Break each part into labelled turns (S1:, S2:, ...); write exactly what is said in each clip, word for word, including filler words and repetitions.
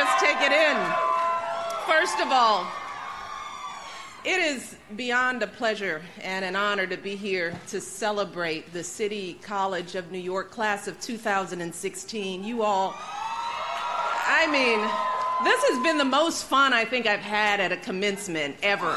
S1: just take it in. First of all, it is beyond a pleasure and an honor to be here to celebrate the City College of New York class of two thousand sixteen. You all, I mean, this has been the most fun I think I've had at a commencement ever.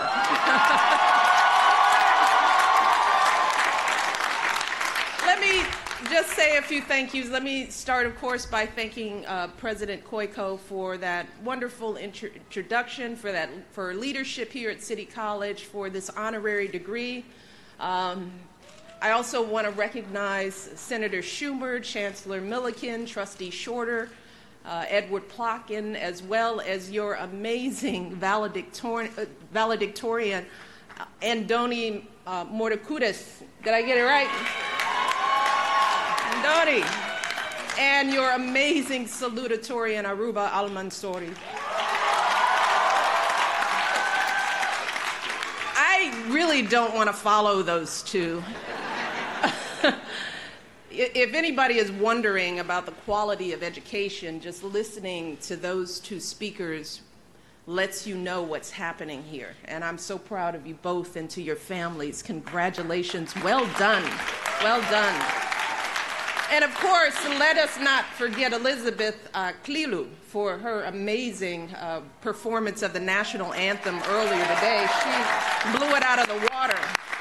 S1: Let me just say a few thank yous. Let me start, of course, by thanking uh, President Koiko for that wonderful intro introduction, for that for leadership here at City College, for this honorary degree. Um, I also want to recognize Senator Schumer, Chancellor Milliken, Trustee Shorter, uh, Edward Plotkin, as well as your amazing valedictorian, uh, valedictorian uh, Andoni uh, Mordekudis. Did I get it right? Doni, and your amazing salutatorian, Aruba Al-Mansouri. I really don't want to follow those two. If anybody is wondering about the quality of education, just listening to those two speakers lets you know what's happening here. And I'm so proud of you both and to your families. Congratulations. Well done. Well done. And of course, let us not forget Elizabeth uh, Klilu for her amazing uh, performance of the national anthem earlier today. She blew it out of the water.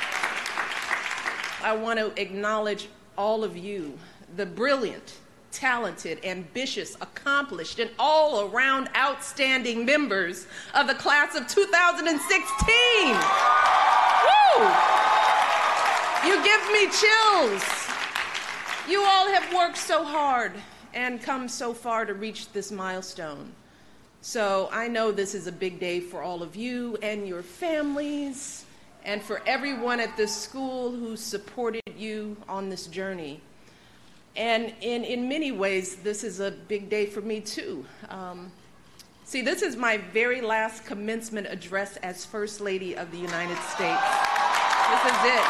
S1: I want to acknowledge all of you, the brilliant, talented, ambitious, accomplished, and all-around outstanding members of the class of two thousand sixteen. Woo! You give me chills. You all have worked so hard and come so far to reach this milestone. So I know this is a big day for all of you and your families and for everyone at this school who supported you on this journey. And in, in many ways, this is a big day for me too. Um, see, this is my very last commencement address as First Lady of the United States. This is it.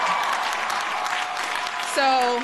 S1: So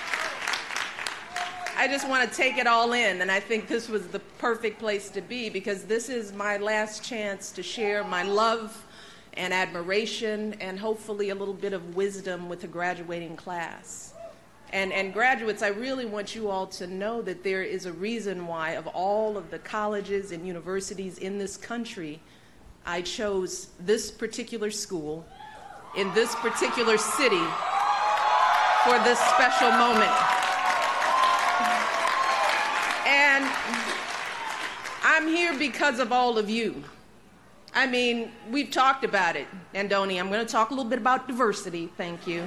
S1: I just want to take it all in, and I think this was the perfect place to be because this is my last chance to share my love and admiration and hopefully a little bit of wisdom with the graduating class. And, and graduates, I really want you all to know that there is a reason why of all of the colleges and universities in this country, I chose this particular school in this particular city for this special moment. And I'm here because of all of you. I mean, we've talked about it. Andoni, I'm going to talk a little bit about diversity. Thank you.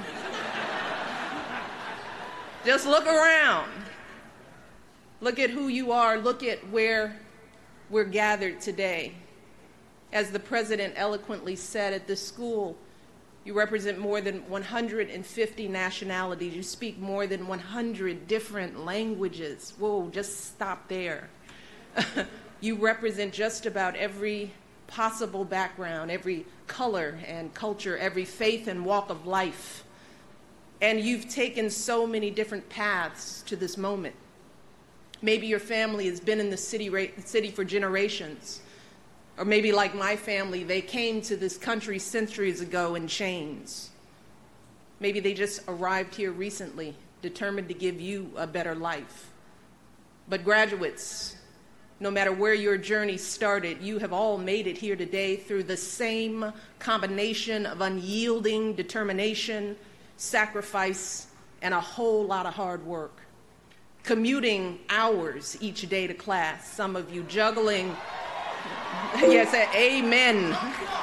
S1: Just look around. Look at who you are. Look at where we're gathered today. As the president eloquently said, at this school, you represent more than one hundred fifty nationalities. You speak more than one hundred different languages. Whoa, just stop there. You represent just about every possible background, every color and culture, every faith and walk of life. And you've taken so many different paths to this moment. Maybe your family has been in the city, city for generations. Or maybe like my family, they came to this country centuries ago in chains. Maybe they just arrived here recently, determined to give you a better life. But graduates, no matter where your journey started, you have all made it here today through the same combination of unyielding determination, sacrifice, and a whole lot of hard work. Commuting hours each day to class, some of you juggling yes, amen.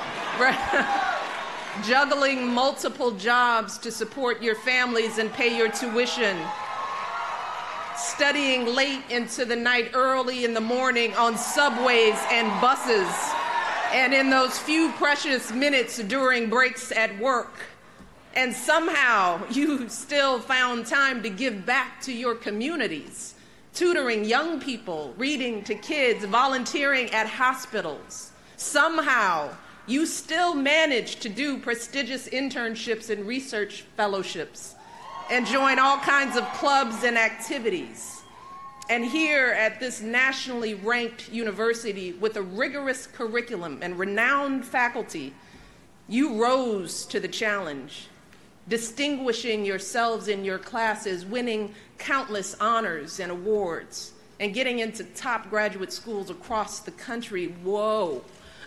S1: Juggling multiple jobs to support your families and pay your tuition. Studying late into the night, early in the morning on subways and buses. And in those few precious minutes during breaks at work. And somehow you still found time to give back to your communities. Tutoring young people, reading to kids, volunteering at hospitals. Somehow, you still manage to do prestigious internships and research fellowships and join all kinds of clubs and activities. And here at this nationally ranked university with a rigorous curriculum and renowned faculty, you rose to the challenge, distinguishing yourselves in your classes, winning countless honors and awards, and getting into top graduate schools across the country. Whoa.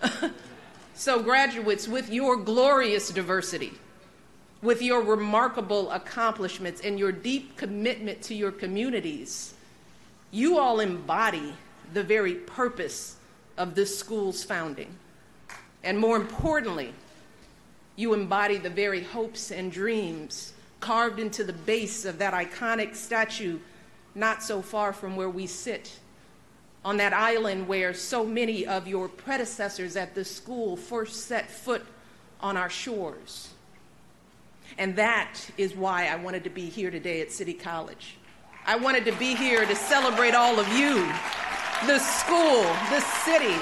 S1: So graduates, with your glorious diversity, with your remarkable accomplishments and your deep commitment to your communities, you all embody the very purpose of this school's founding. And more importantly, you embody the very hopes and dreams carved into the base of that iconic statue not so far from where we sit, on that island where so many of your predecessors at this school first set foot on our shores. And that is why I wanted to be here today at City College. I wanted to be here to celebrate all of you, the school, the city,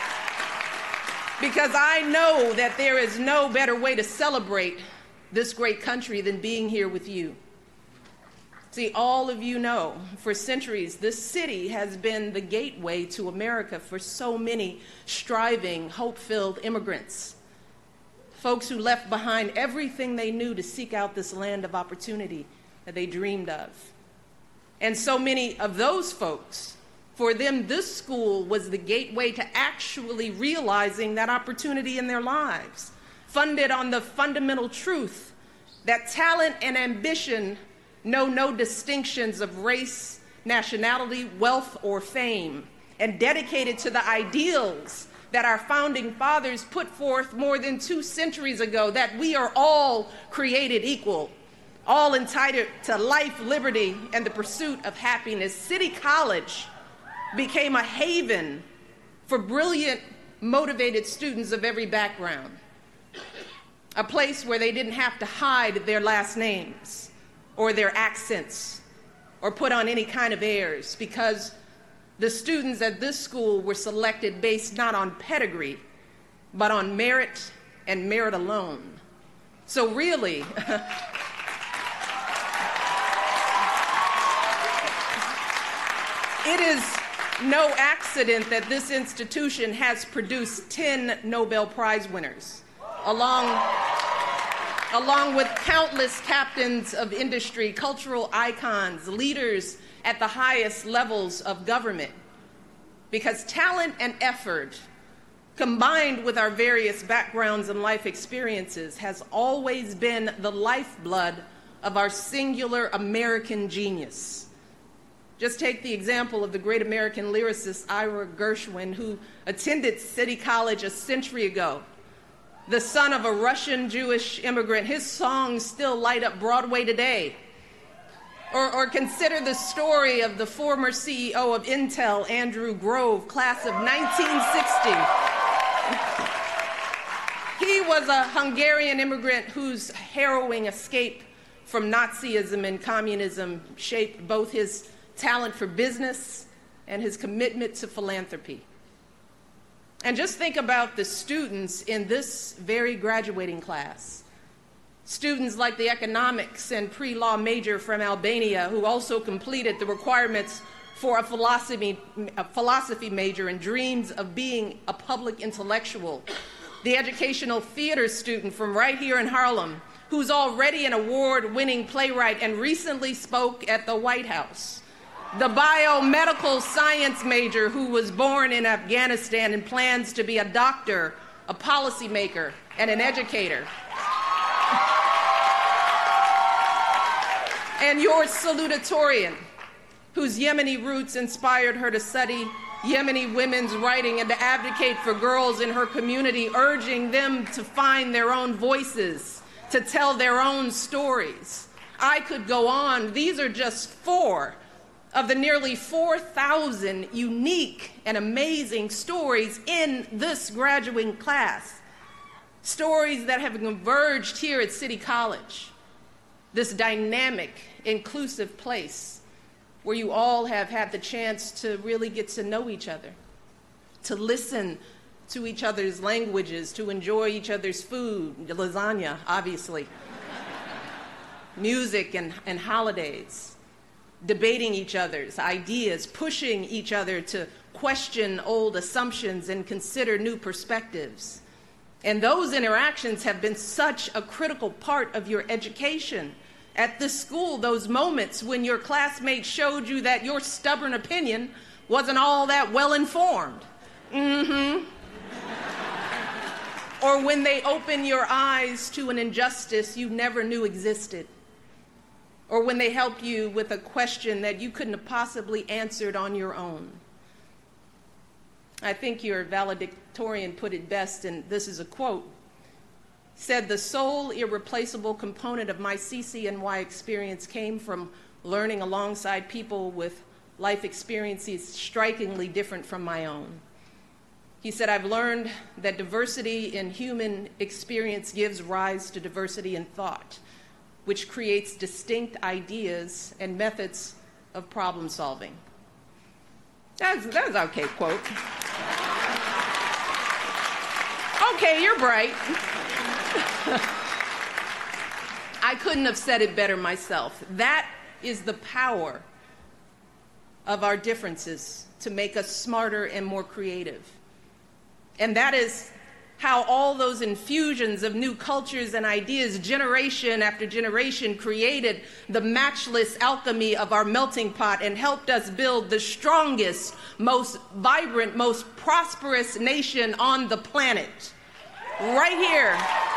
S1: because I know that there is no better way to celebrate this great country than being here with you. See, all of you know, for centuries, this city has been the gateway to America for so many striving, hope-filled immigrants, folks who left behind everything they knew to seek out this land of opportunity that they dreamed of. And so many of those folks, for them, this school was the gateway to actually realizing that opportunity in their lives, funded on the fundamental truth that talent and ambition know no distinctions of race, nationality, wealth, or fame, and dedicated to the ideals that our founding fathers put forth more than two centuries ago, that we are all created equal, all entitled to life, liberty, and the pursuit of happiness. City College became a haven for brilliant, motivated students of every background, a place where they didn't have to hide their last names or their accents or put on any kind of airs, because the students at this school were selected based not on pedigree, but on merit and merit alone. So really, it is no accident that this institution has produced ten Nobel Prize winners, along, along with countless captains of industry, cultural icons, leaders at the highest levels of government. Because talent and effort, combined with our various backgrounds and life experiences, has always been the lifeblood of our singular American genius. Just take the example of the great American lyricist Ira Gershwin, who attended City College a century ago. The son of a Russian Jewish immigrant, his songs still light up Broadway today. Or, or consider the story of the former C E O of Intel, Andrew Grove, class of nineteen sixty. He was a Hungarian immigrant whose harrowing escape from Nazism and communism shaped both his talent for business and his commitment to philanthropy. And just think about the students in this very graduating class. Students like the economics and pre-law major from Albania, who also completed the requirements for a philosophy, a philosophy major and dreams of being a public intellectual. The educational theater student from right here in Harlem, who's already an award-winning playwright and recently spoke at the White House. The biomedical science major who was born in Afghanistan and plans to be a doctor, a policymaker, and an educator. And your salutatorian, whose Yemeni roots inspired her to study Yemeni women's writing and to advocate for girls in her community, urging them to find their own voices, to tell their own stories. I could go on. These are just four of the nearly four thousand unique and amazing stories in this graduating class. Stories that have converged here at City College, this dynamic, inclusive place where you all have had the chance to really get to know each other, to listen to each other's languages, to enjoy each other's food, lasagna, obviously, music and, and holidays. debating each other's ideas, pushing each other to question old assumptions and consider new perspectives. And those interactions have been such a critical part of your education. At this school, those moments when your classmates showed you that your stubborn opinion wasn't all that well-informed. Mm-hmm. Or when they open your eyes to an injustice you never knew existed. Or when they help you with a question that you couldn't have possibly answered on your own. I think your valedictorian put it best, and this is a quote, said, "The sole irreplaceable component of my C C N Y experience came from learning alongside people with life experiences strikingly different from my own." He said, "I've learned that diversity in human experience gives rise to diversity in thought, which creates distinct ideas and methods of problem solving." That's, that's an okay quote. Okay, you're bright. I couldn't have said it better myself. That is the power of our differences to make us smarter and more creative. And that is how all those infusions of new cultures and ideas, generation after generation, created the matchless alchemy of our melting pot and helped us build the strongest, most vibrant, most prosperous nation on the planet. Right here.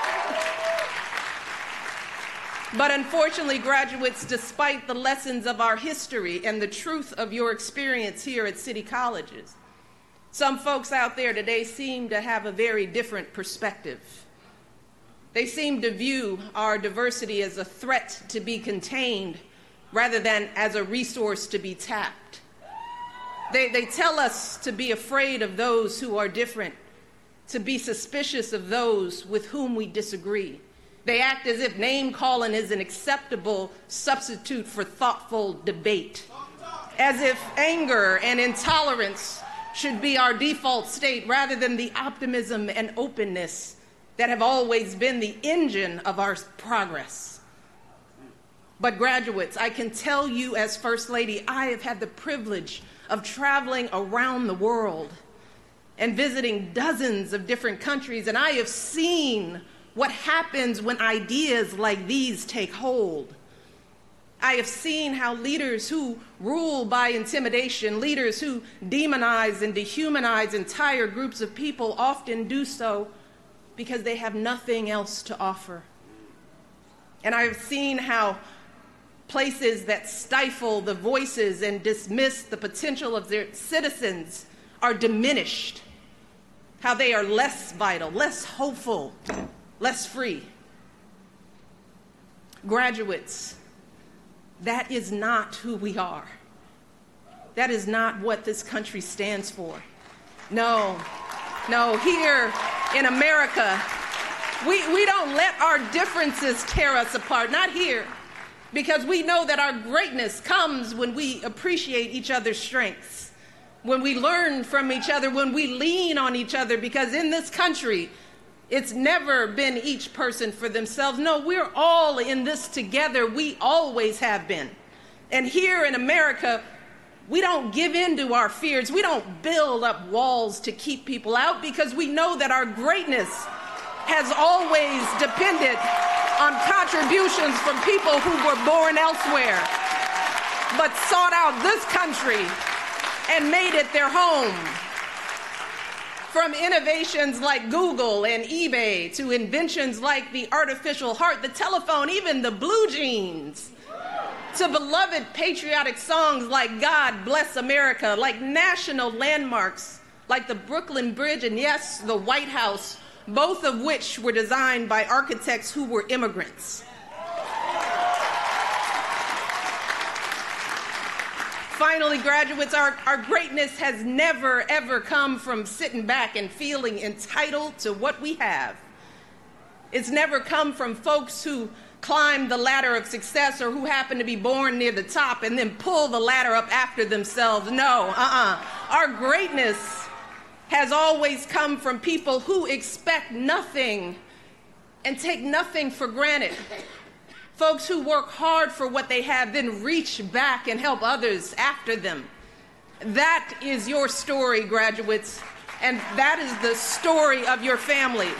S1: But unfortunately, graduates, despite the lessons of our history and the truth of your experience here at City Colleges, some folks out there today seem to have a very different perspective. They seem to view our diversity as a threat to be contained rather than as a resource to be tapped. They, they tell us to be afraid of those who are different, to be suspicious of those with whom we disagree. They act as if name-calling is an acceptable substitute for thoughtful debate, as if anger and intolerance should be our default state rather than the optimism and openness that have always been the engine of our progress. But graduates, I can tell you as First Lady, I have had the privilege of traveling around the world and visiting dozens of different countries, and I have seen what happens when ideas like these take hold. I have seen how leaders who rule by intimidation, leaders who demonize and dehumanize entire groups of people often do so because they have nothing else to offer. And I have seen how places that stifle the voices and dismiss the potential of their citizens are diminished, how they are less vital, less hopeful, less free. Graduates, that is not who we are. That is not what this country stands for. No, no, here in America, we, we don't let our differences tear us apart, not here, because we know that our greatness comes when we appreciate each other's strengths, when we learn from each other, when we lean on each other, because in this country, it's never been each person for themselves. No, we're all in this together. We always have been. And here in America, we don't give in to our fears. We don't build up walls to keep people out because we know that our greatness has always depended on contributions from people who were born elsewhere, but sought out this country and made it their home. From innovations like Google and eBay to inventions like the artificial heart, the telephone, even the blue jeans, to beloved patriotic songs like God Bless America, like national landmarks like the Brooklyn Bridge and, yes, the White House, both of which were designed by architects who were immigrants. Finally, graduates, our, our greatness has never, ever come from sitting back and feeling entitled to what we have. It's never come from folks who climb the ladder of success or who happen to be born near the top and then pull the ladder up after themselves. No, uh-uh. Our greatness has always come from people who expect nothing and take nothing for granted. Folks who work hard for what they have, then reach back and help others after them. That is your story, graduates, and that is the story of your families.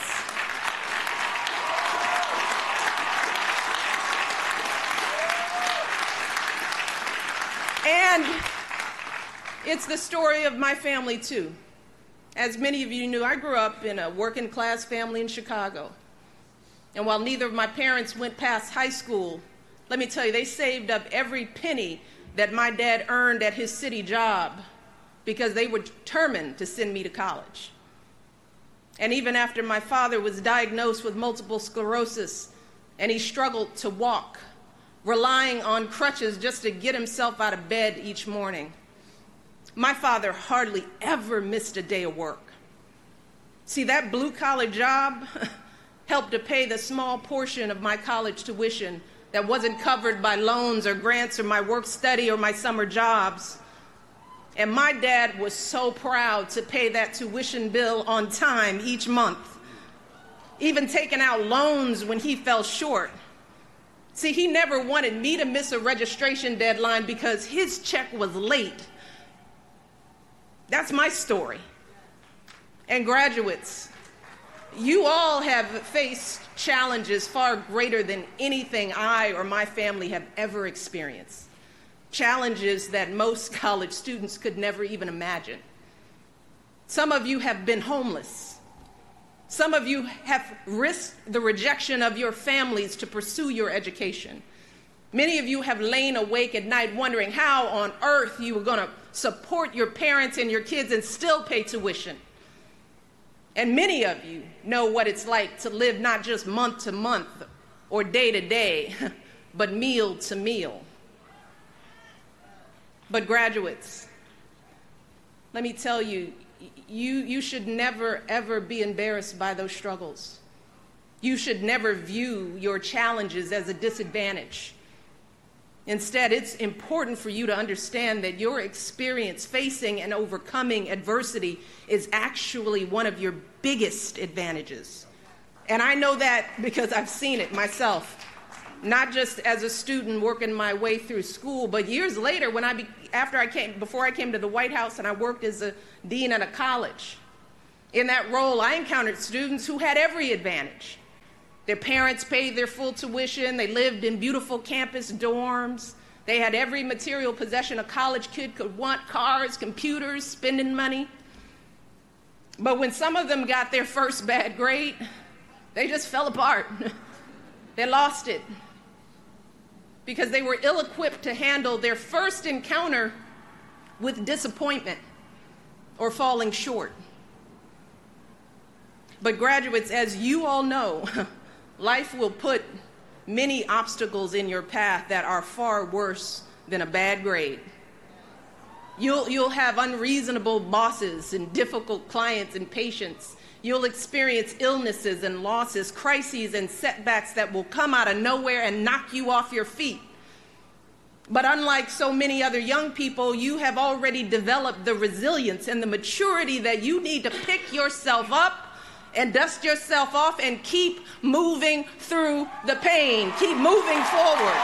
S1: And it's the story of my family, too. As many of you knew, I grew up in a working class family in Chicago. And while neither of my parents went past high school, let me tell you, they saved up every penny that my dad earned at his city job because they were determined to send me to college. And even after my father was diagnosed with multiple sclerosis and he struggled to walk, relying on crutches just to get himself out of bed each morning, my father hardly ever missed a day of work. See, that blue-collar job helped to pay the small portion of my college tuition that wasn't covered by loans or grants or my work study or my summer jobs. And my dad was so proud to pay that tuition bill on time each month, even taking out loans when he fell short. See, he never wanted me to miss a registration deadline because his check was late. That's my story. And graduates, you all have faced challenges far greater than anything I or my family have ever experienced. Challenges that most college students could never even imagine. Some of you have been homeless. Some of you have risked the rejection of your families to pursue your education. Many of you have lain awake at night wondering how on earth you were going to support your parents and your kids and still pay tuition. And many of you know what it's like to live not just month to month or day to day, but meal to meal. But graduates, let me tell you, you, you should never, ever be embarrassed by those struggles. You should never view your challenges as a disadvantage. Instead, it's important for you to understand that your experience facing and overcoming adversity is actually one of your biggest advantages. And I know that because I've seen it myself, not just as a student working my way through school, but years later when I be, after I came, before I came to the White House and I worked as a dean at a college. In that role, I encountered students who had every advantage. Their parents paid their full tuition. They lived in beautiful campus dorms. They had every material possession a college kid could want: cars, computers, spending money. But when some of them got their first bad grade, they just fell apart. They lost it because they were ill-equipped to handle their first encounter with disappointment or falling short. But graduates, as you all know, life will put many obstacles in your path that are far worse than a bad grade. You'll, you'll have unreasonable bosses and difficult clients and patients. You'll experience illnesses and losses, crises and setbacks that will come out of nowhere and knock you off your feet. But unlike so many other young people, you have already developed the resilience and the maturity that you need to pick yourself up and dust yourself off and keep moving through the pain. Keep moving forward.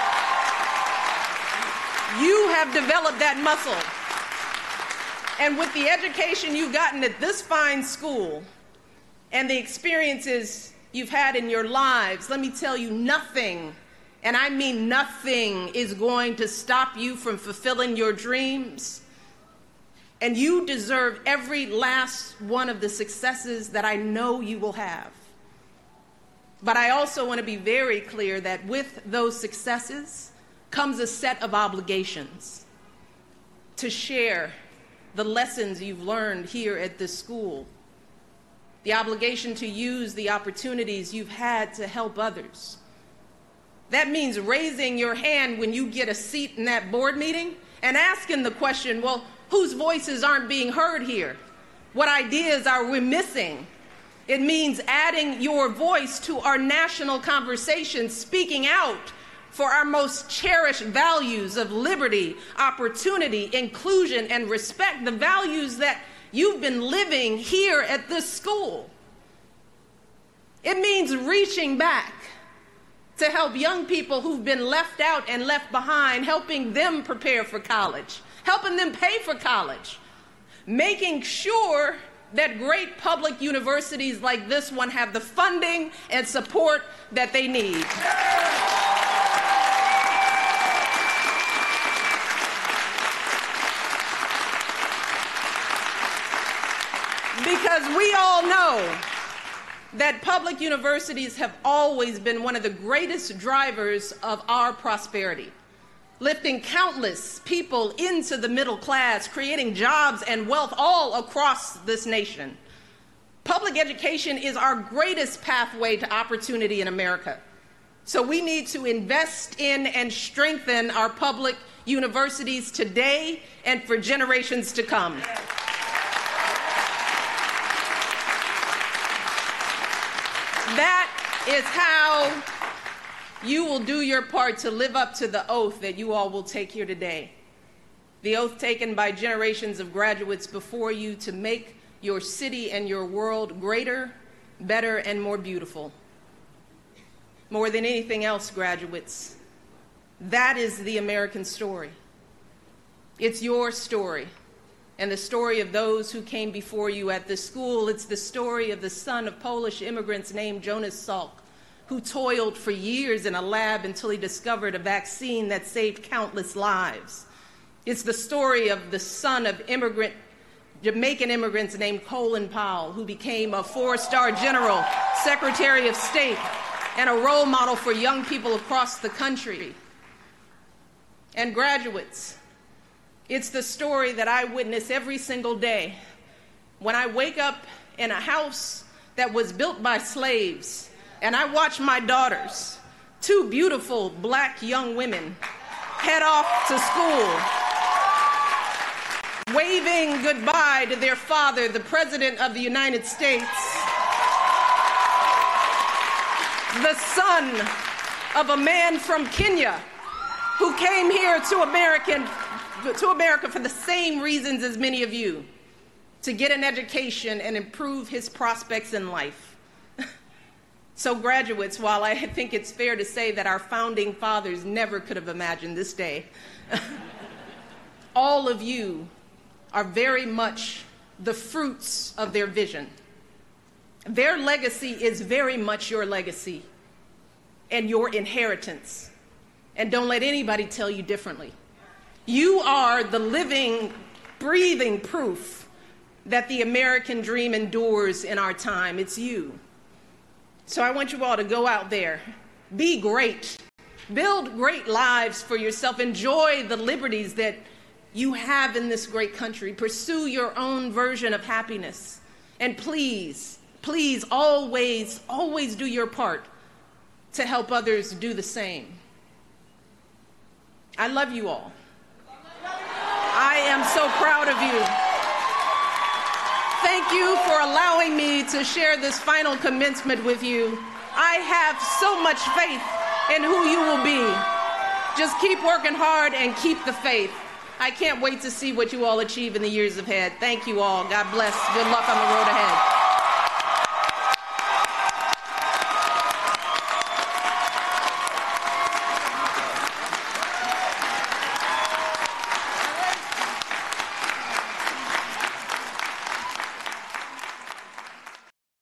S1: You have developed that muscle. And with the education you've gotten at this fine school and the experiences you've had in your lives, let me tell you, nothing, and I mean nothing, is going to stop you from fulfilling your dreams. And you deserve every last one of the successes that I know you will have. But I also want to be very clear that with those successes comes a set of obligations to share the lessons you've learned here at this school, the obligation to use the opportunities you've had to help others. That means raising your hand when you get a seat in that board meeting and asking the question, well, whose voices aren't being heard here? What ideas are we missing? It means adding your voice to our national conversation, speaking out for our most cherished values of liberty, opportunity, inclusion, and respect, the values that you've been living here at this school. It means reaching back to help young people who've been left out and left behind, helping them prepare for college, helping them pay for college, making sure that great public universities like this one have the funding and support that they need. Because we all know that public universities have always been one of the greatest drivers of our prosperity, lifting countless people into the middle class, creating jobs and wealth all across this nation. Public education is our greatest pathway to opportunity in America. So we need to invest in and strengthen our public universities today and for generations to come. That is how you will do your part to live up to the oath that you all will take here today. The oath taken by generations of graduates before you to make your city and your world greater, better, and more beautiful. More than anything else, graduates, that is the American story. It's your story and the story of those who came before you at this school. It's the story of the son of Polish immigrants named Jonas Salk, who toiled for years in a lab until he discovered a vaccine that saved countless lives. It's the story of the son of immigrant, Jamaican immigrants named Colin Powell, who became a four-star general, Secretary of State, and a role model for young people across the country. And graduates, it's the story that I witness every single day when I wake up in a house that was built by slaves, and I watch my daughters, two beautiful black young women, head off to school, waving goodbye to their father, the President of the United States, the son of a man from Kenya who came here to American, to America for the same reasons as many of you, to get an education and improve his prospects in life. So graduates, while I think it's fair to say that our founding fathers never could have imagined this day, all of you are very much the fruits of their vision. Their legacy is very much your legacy and your inheritance. And don't let anybody tell you differently. You are the living, breathing proof that the American dream endures in our time. It's you. So I want you all to go out there, be great, build great lives for yourself, enjoy the liberties that you have in this great country, pursue your own version of happiness, and please, please always, always do your part to help others do the same. I love you all. I am so proud of you. Thank you for allowing me to share this final commencement with you. I have so much faith in who you will be. Just keep working hard and keep the faith. I can't wait to see what you all achieve in the years ahead. Thank you all. God bless. Good luck on the road ahead.